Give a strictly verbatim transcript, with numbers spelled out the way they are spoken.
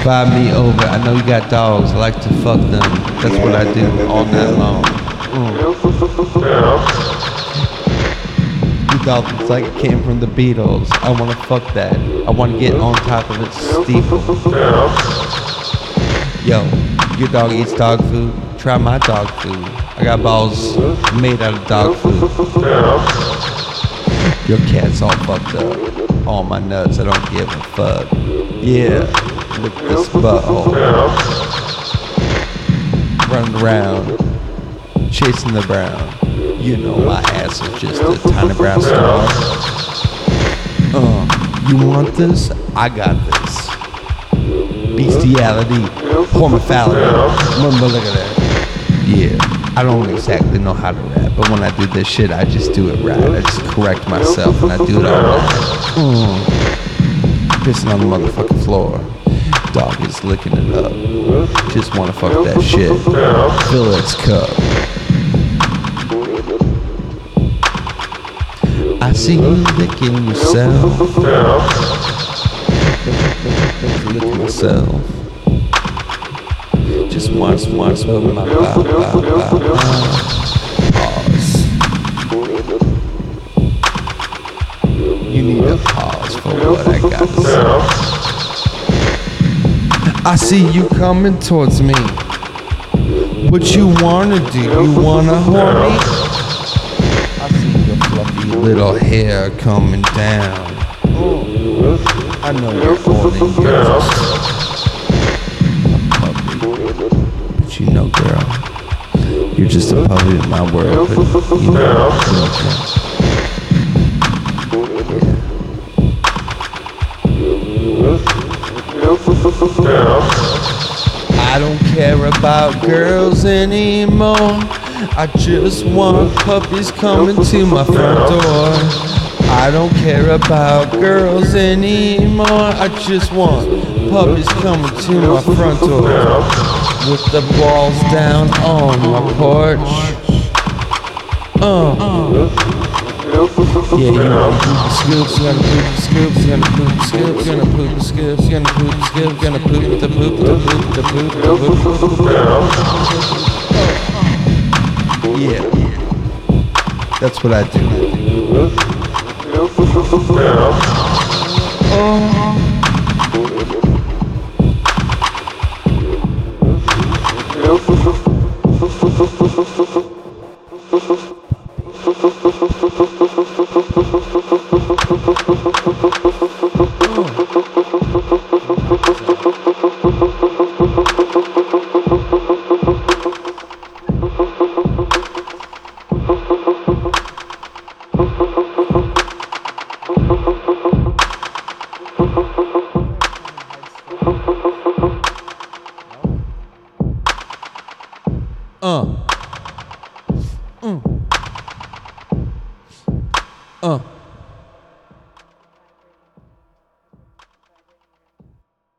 Invite me over. I know you got dogs. I like to fuck them. That's what I do all night long. Mm. Your dog looks like it came from the Beatles. I wanna fuck that. I wanna get on top of its steeple. Yo, your dog eats dog food. Try my dog food. I got balls made out of dog food. Your cat's all fucked up. All my nuts, I don't give a fuck. Yeah, lick this butthole. Running around, chasing the brown. You know my ass is just a tiny brown star. Uh, you want this? I got this. Bestiality, homophality. Remember, look at that. Yeah, I don't exactly know how to rap, but when I do this shit, I just do it right. I just correct myself and I do it all right. Mm. Pissing on the motherfucking floor. Dog is licking it up. Just wanna fuck that shit. Fill its cup. I see you licking yourself. Licking myself. Just once, once with my ba ba ba ba. Pause. You need a pause for what I got to say. I see you coming towards me. What you wanna do? You wanna whore me? I see your fluffy little hair coming down. I know you're horny. You're just a puppy. But you know, girl, you're just a puppy in my world. But you know, you okay. I don't care about girls anymore. I just want puppies coming to my front door. I don't care about girls anymore. I just want puppies coming to my front door. With the balls down on my porch. Uh. Yeah, you know, poop the scoops, gonna poop the scoops, gonna poop the scoops, gonna poop the scoops, gonna poop the scoops, gonna poop the poop, the poop, the poop, the poop, the poop. Yeah, that's what I do. Oh. Uh. Mm. Uh.